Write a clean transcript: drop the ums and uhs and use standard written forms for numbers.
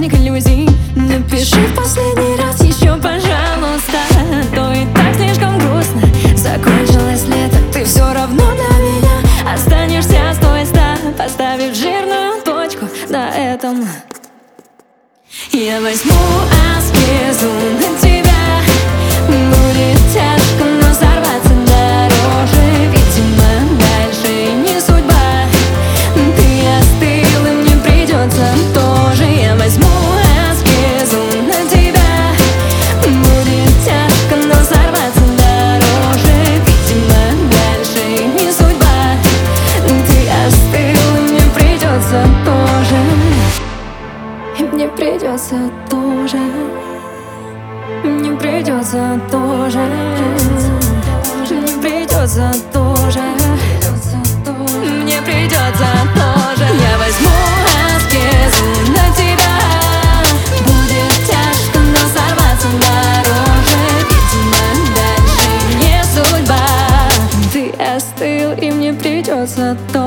праздник иллюзий. Напиши в последний раз еще, пожалуйста, а то и так слишком грустно. Закончилось лето, ты все равно для меня останешься с той ста, поставив жирную точку на этом. Я возьму аскезу на тебя. Будет тяжко, но сорваться дороже. Видимо, дальше не судьба. Ты остыл, и мне придется тоже. Я возьму аскезу на тебя. Будет тяжко, но сорваться дороже. Видимо, дальше не судьба. Ты остыл, и мне придется тоже. И мне придется тоже. Мне придется тоже. Мне придется тоже. Мне придется тоже. Я возьму аскезу на тебя. Будет тяжко, но сорваться дороже. Видимо, дальше не судьба. Ты остыл, и мне придется тоже.